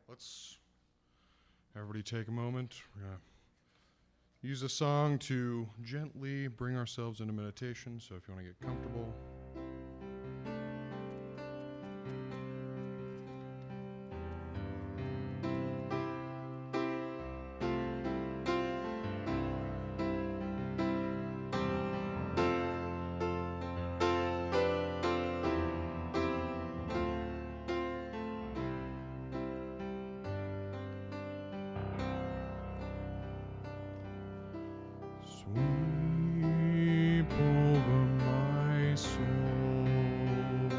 Let's everybody take a moment. We're going to use a song to gently bring ourselves into meditation. So if you want to get comfortable. Sweep over my soul,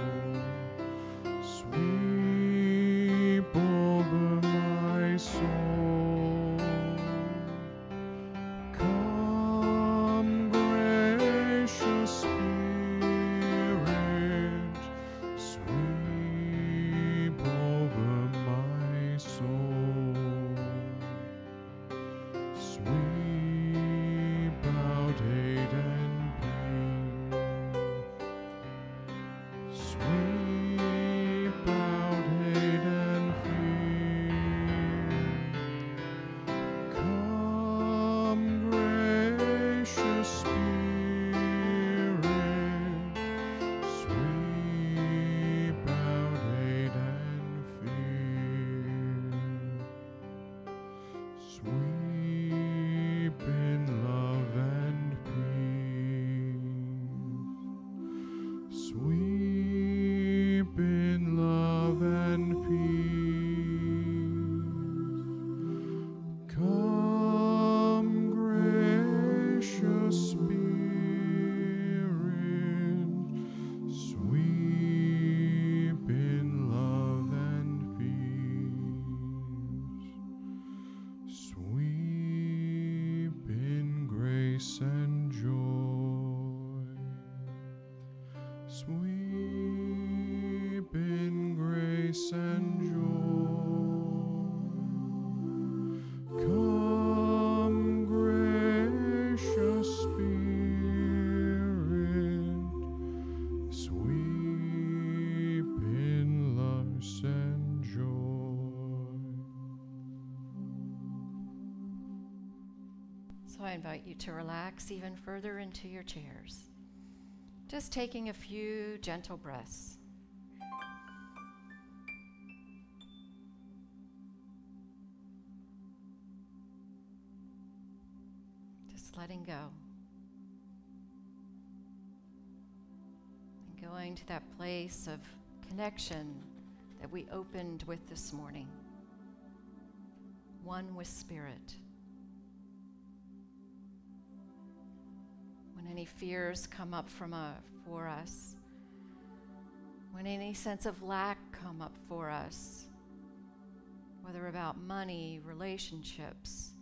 sweep over my soul. Come, gracious Spirit, sweep over my soul, sweep out hate and pain, sweep out hate and fear. Come, gracious Spirit, sweep out hate and fear. Sweep in love and peace. Sweep in love and peace. Come, gracious Spirit, sweep in love and peace. Sweep in grace and joy. Sweep in grace and joy. Come, gracious Spirit, sweep in love and joy. So I invite you to relax even further into your chairs. Just taking a few gentle breaths. Just letting go. And going to that place of connection that we opened with this morning. One with Spirit. When any fears come up for us, when any sense of lack come up for us, whether about money, relationships,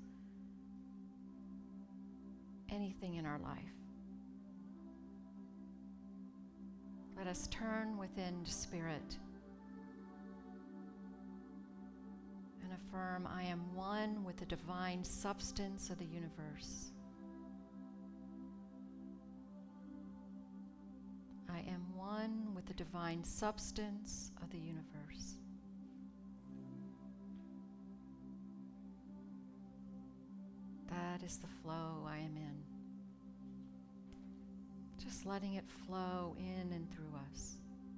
anything in our life, let us turn within to Spirit and affirm, I am one with the divine substance of the universe. I am one with the divine substance of the universe. That is the flow I am in. Just letting it flow in and through us.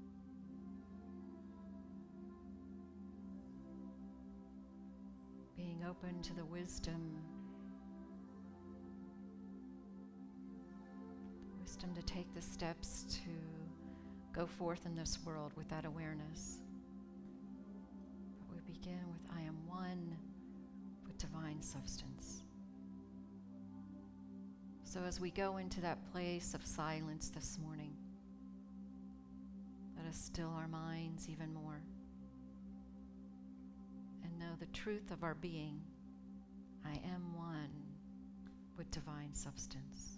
Being open to the wisdom to take the steps to go forth in this world with that awareness. But we begin with I am one with divine substance. So as we go into that place of silence this morning, let us still our minds even more and know the truth of our being. I am one with divine substance.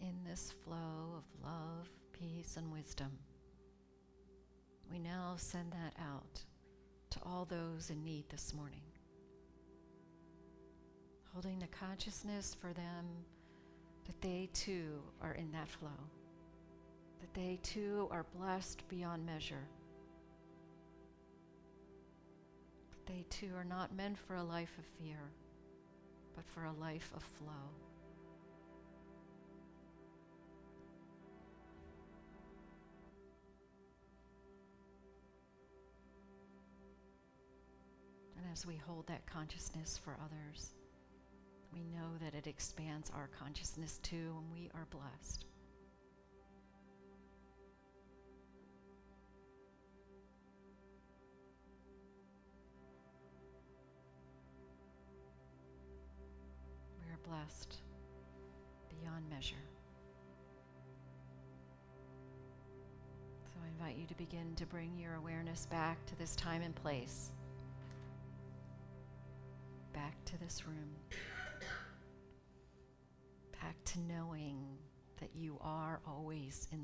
in this flow of love, peace, and wisdom, we now send that out to all those in need this morning, holding the consciousness for them that they too are in that flow, that they too are blessed beyond measure, that they too are not meant for a life of fear, but for a life of flow. And as we hold that consciousness for others, we know that it expands our consciousness too, and we are blessed. We are blessed beyond measure. So I invite you to begin to bring your awareness back to this time and place, back to this room, back to knowing that you are always in